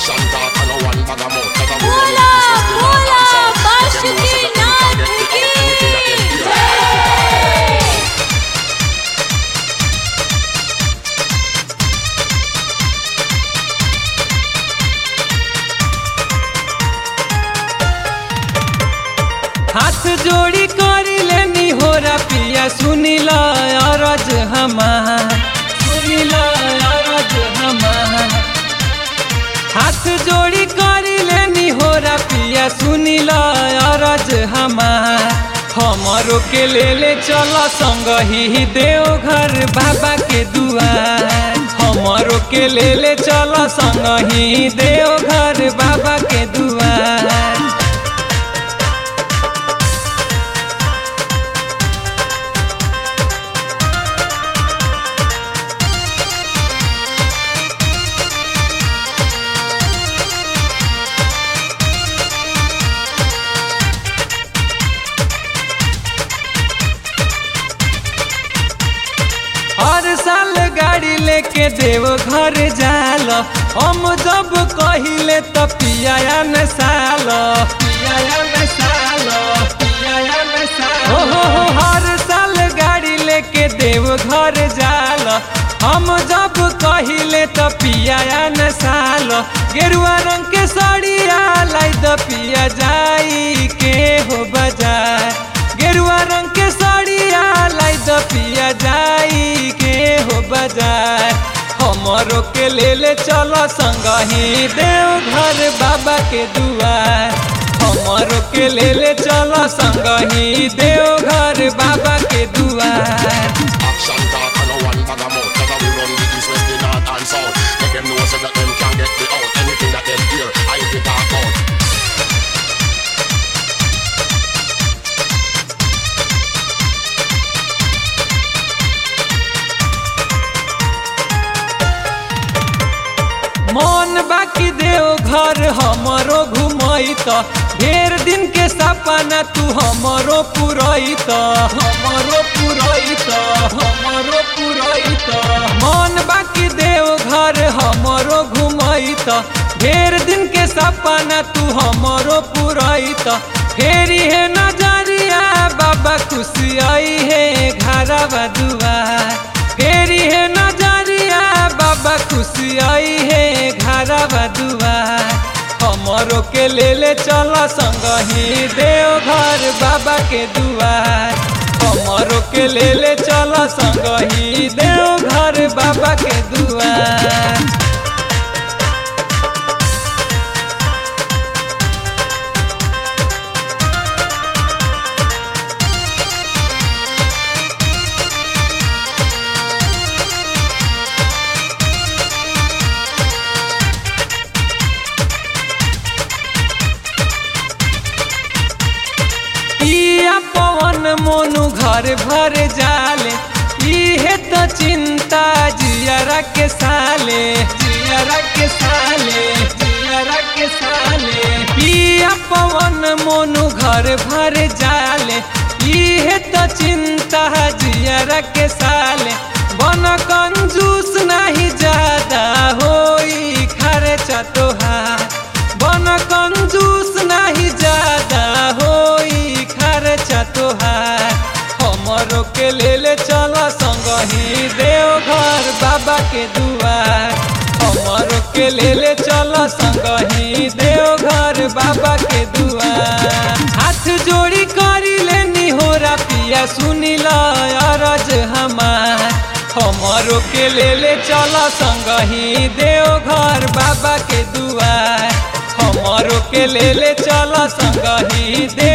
बोला बोला बासुकीनाथ की जय। हाथ जोड़ी करी लेनी होरा पिया सुनिला अरज हमार, सुनिला अरज हमार। हाथ जोड़ी करी लेनी होरा पिया सुनिला अरज हमार। हमरो के ले चल संग ही देवघर बाबा के दुआर। हमरो के ले चल संग ही देवघर बाबा के दुआर। हर साल गाड़ी लेके देव घर जाल, हम जब कहिले त पिया न साल, पिया न साल, पिया न साल। हो हर साल गाड़ी लेके देव घर जाल, हम जब कहिले त पिया न साल। गेरुआ रंग के साड़िया लाई द पिया जाई के हो बाजार। गेरुआ रंग के साड़िया लाई द पिया जाई के हो बाजार। हमरो के ले चल संग ही देवघर बाबा के दुआर। हमरो के ले चल संग ही देवघर बाबा के दुआर। मन बाकी देवघर हमरो घुमैत, ढेर दिन के सपना तू हमरो पुरैत, हमरो पुरैत, हमरो पुरैत। मन बाकी देवघर हमरो घुमैत, ढेर दिन के सपना तू हमरो पुरैत। फेरी है नजरिया बाबा खुशी आई है घरवा दुआर। फेरी है नजरिया बाबा खुशी आई है घरवा दुआर। हमरो के ले चल संग ही देवघर बाबा के दुआर। हमरो के ले चल संग ही देवघर बाबा के दुआर। पवन मोनू घर भर जाले, इहे तो चिंता जियरा के साले, जियरा के साले, जियरा के साले। पिया पवन मोनू घर भर जाले, इहे तो चिंता जियरा के साले। बन कंजूस नहीं ज्यादा होई खर्चा तोहार। बन कंजूस नहीं ज्यादा होई खर्चा तोहार। हमरो के ले चल संग ही देवघर बाबा के दुआर। हमरो के ले चल संग ही देवघर बाबा के दुआर। हाथ जोड़ी करी लेनी होरा पिया सुनिला अरज हमार। हमरो के ले चल संग ही देवघर बाबा के दुआर। हमरो के ले चल संग ही